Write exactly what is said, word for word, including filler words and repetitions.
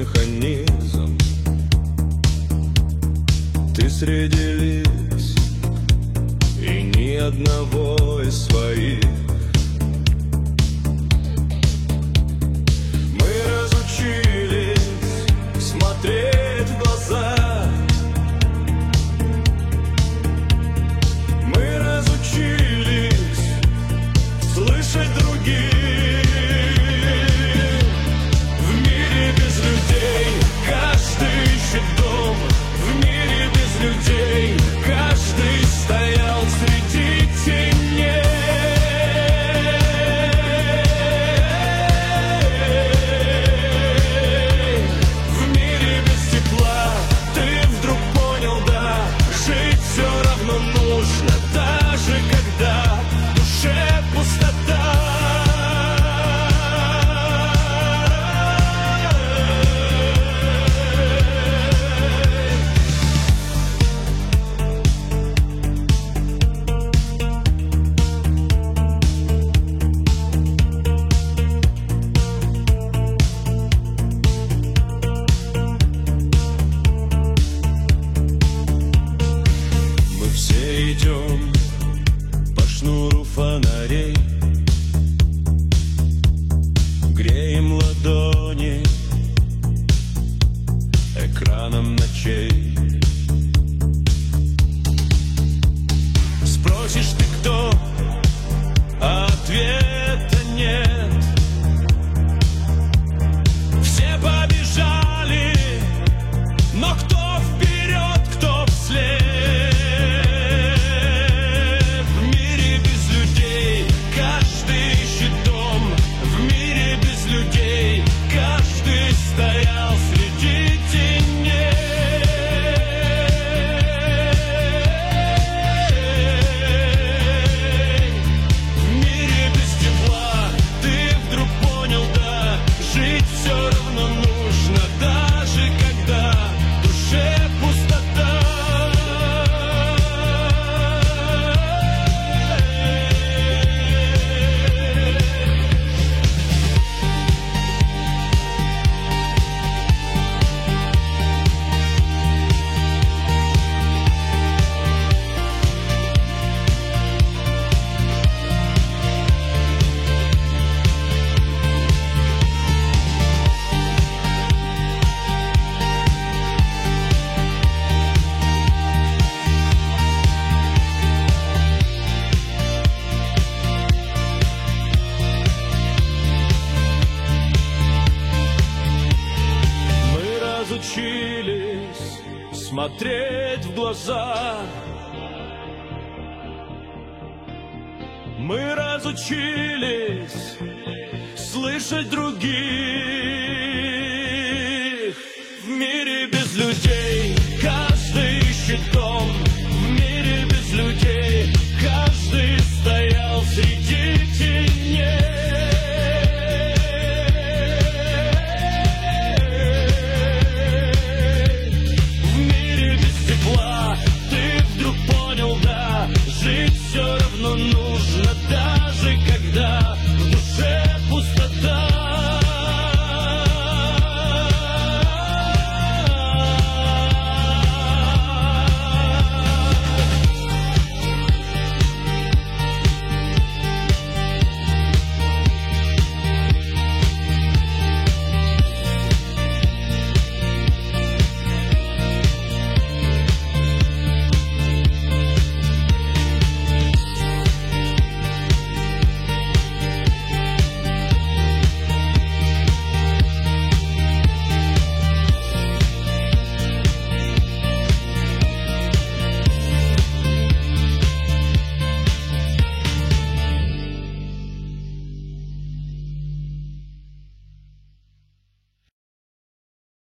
механизм. Ты среди лиц и ни одного из своих. Мы разучились смотреть в глаза. Мы разучились слышать других. В мире без людей каждый ищет дом. В мире без людей каждый стоял среди теней. В мире без тепла ты вдруг понял, да, жить все равно нужно, даже когда в душе пустота. Идем по шнуру фонарей, греем ладони экраном ночей. Спросишь ты кто, а ответа нет. Все побежали, но кто вперед, кто вслед. Стоял среди теней. В мире без тепла ты вдруг понял, да, жить все равно нужно, даже когда в душе пустота. Разучились смотреть в глаза. Мы разучились слышать других. В мире без людей каждый ищет дом. В мире без людей каждый стоял среди теней. Жить все равно нужно.